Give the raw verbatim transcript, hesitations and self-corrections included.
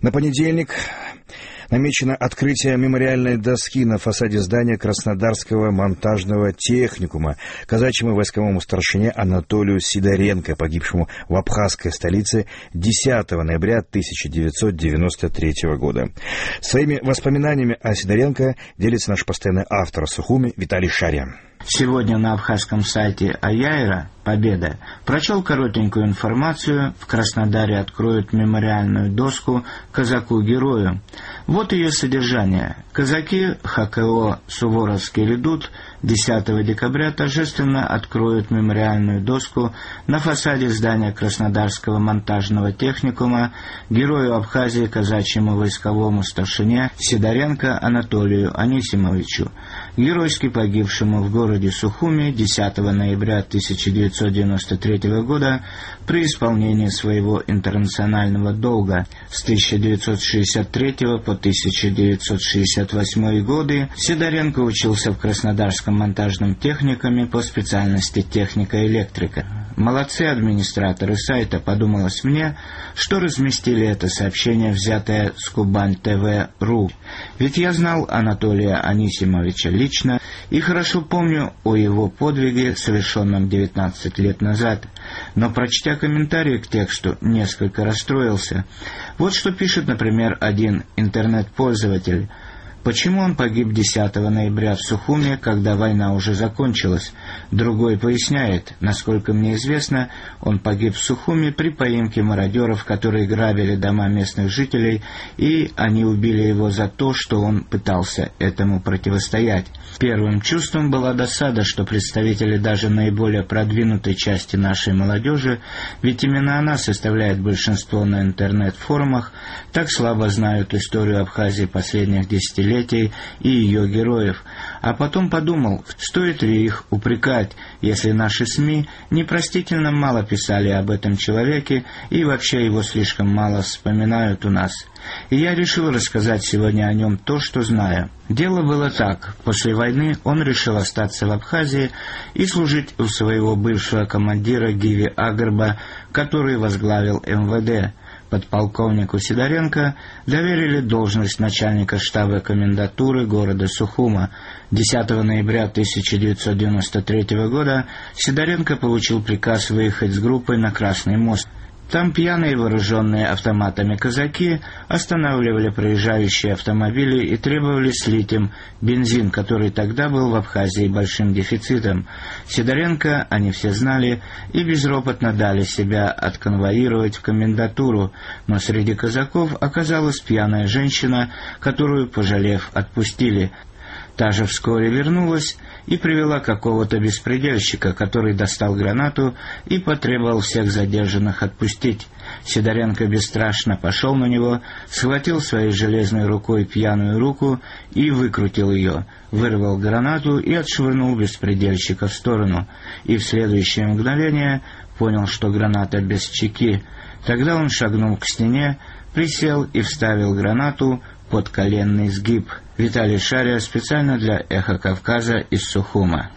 На понедельник намечено открытие мемориальной доски на фасаде здания Краснодарского монтажного техникума казачьему войсковому старшине Анатолию Сидоренко, погибшему в абхазской столице десятого ноября тысяча девятьсот девяносто третьего года. Своими воспоминаниями о Сидоренко делится наш постоянный автор Сухуми Виталий Шария. Сегодня на абхазском сайте Аяйра «Победа» прочел коротенькую информацию. В Краснодаре откроют мемориальную доску казаку-герою. Вот ее содержание. Казаки ХКО «Суворовский редут» десятого декабря торжественно откроют мемориальную доску на фасаде здания Краснодарского монтажного техникума герою Абхазии казачьему войсковому старшине Сидоренко Анатолию Анисимовичу, геройски погибшему в городе Сухуми десятого ноября тысяча девятьсот девяносто третьего года при исполнении своего интернационального долга с тысяча девятьсот шестьдесят третьего по тысяча девятьсот шестьдесят восьмой годы. Сидоренко учился в Краснодарском монтажном техникуме по специальности техника-электрика. Молодцы администраторы сайта, подумалось мне, что разместили это сообщение, взятое с Кубань тэ вэ точка ру. Ведь я знал Анатолия Анисимовича лично и хорошо помню о его подвиге, совершенном девятнадцать лет назад. Но, прочтя комментарии к тексту, несколько расстроился. Вот что пишет, например, один интернет-пользователь. Почему он погиб десятого ноября в Сухуми, когда война уже закончилась? Другой поясняет, насколько мне известно, он погиб в Сухуми при поимке мародеров, которые грабили дома местных жителей, и они убили его за то, что он пытался этому противостоять. Первым чувством была досада, что представители даже наиболее продвинутой части нашей молодежи, ведь именно она составляет большинство на интернет-форумах, так слабо знают историю Абхазии последних десятилетий и ее героев. А потом подумал, стоит ли их упрекать, если наши СМИ непростительно мало писали об этом человеке и вообще его слишком мало вспоминают у нас. И я решил рассказать сегодня о нем то, что знаю. Дело было так. После войны он решил остаться в Абхазии и служить у своего бывшего командира Гиви Агрба, который возглавил эм вэ дэ. Подполковнику Сидоренко доверили должность начальника штаба комендатуры города Сухума. десятого ноября тысяча девятьсот девяносто третьего года Сидоренко получил приказ выехать с группой на Красный мост. Там пьяные, вооруженные автоматами казаки останавливали проезжающие автомобили и требовали слить им бензин, который тогда был в Абхазии большим дефицитом. Сидоренко, они все знали, и безропотно дали себя отконвоировать в комендатуру, но среди казаков оказалась пьяная женщина, которую, пожалев, отпустили. Та же вскоре вернулась и привела какого-то беспредельщика, который достал гранату и потребовал всех задержанных отпустить. Сидоренко бесстрашно пошел на него, схватил своей железной рукой пьяную руку и выкрутил ее, вырвал гранату и отшвырнул беспредельщика в сторону, и в следующее мгновение понял, что граната без чеки. Тогда он шагнул к стене, присел и вставил гранату под коленный сгиб. Виталий Шария специально для «Эхо Кавказа» из Сухума.